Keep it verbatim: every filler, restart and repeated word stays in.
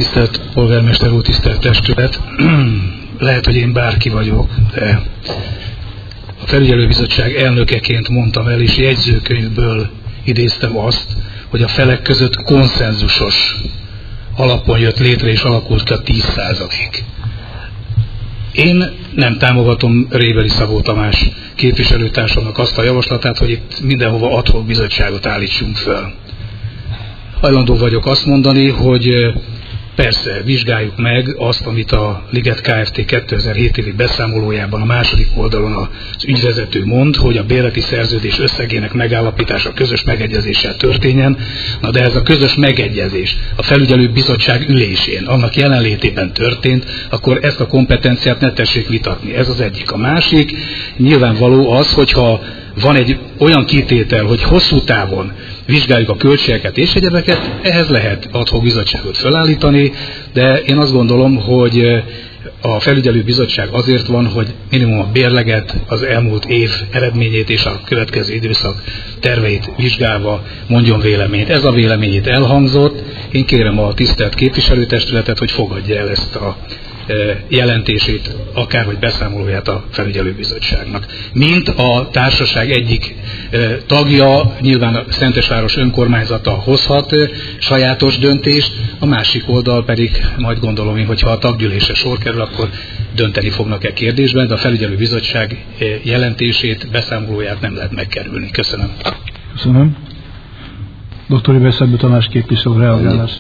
Tisztelt polgármester úr, tisztelt testület! Lehet, hogy én bárki vagyok, de a felügyelőbizottság elnökeként mondtam el, és jegyzőkönyvből idéztem azt, hogy a felek között konszenzusos alapon jött létre és alakult ki a tíz százalék. Én nem támogatom Réveli Szabó Tamás képviselőtársamnak azt a javaslatát, hogy itt mindenhova ad hoc bizottságot állítsunk föl. Hajlandó vagyok azt mondani, hogy persze vizsgáljuk meg azt, amit a Liget Kft. kétezer-hét évi beszámolójában a második oldalon az ügyvezető mond, hogy a bérleti szerződés összegének megállapítása közös megegyezéssel történjen. Na de ez a közös megegyezés a felügyelő bizottság ülésén, annak jelenlétében történt, akkor ezt a kompetenciát ne tessék vitatni. Ez az egyik. A másik nyilvánvaló az, hogyha van egy olyan kitétel, hogy hosszú távon vizsgáljuk a költségeket és egyebeket, ehhez lehet ad hoc bizottságot felállítani, de én azt gondolom, hogy a felügyelő bizottság azért van, hogy minimum a bérleget, az elmúlt év eredményét és a következő időszak terveit vizsgálva mondjon véleményt. Ez a véleményét elhangzott. Én kérem a tisztelt képviselőtestületet, hogy fogadja el ezt a jelentését, akár vagy beszámolóját a felügyelőbizottságnak. Mint a társaság egyik tagja, nyilván a Szentesváros önkormányzata hozhat sajátos döntést, a másik oldal pedig majd gondolom én, hogyha a taggyűlésre sor kerül, akkor dönteni fognak-e kérdésben, de a felügyelőbizottság jelentését, beszámolóját nem lehet megkerülni. Köszönöm. Köszönöm. doktor Réveli Szabó Tamás képviselő reagálás.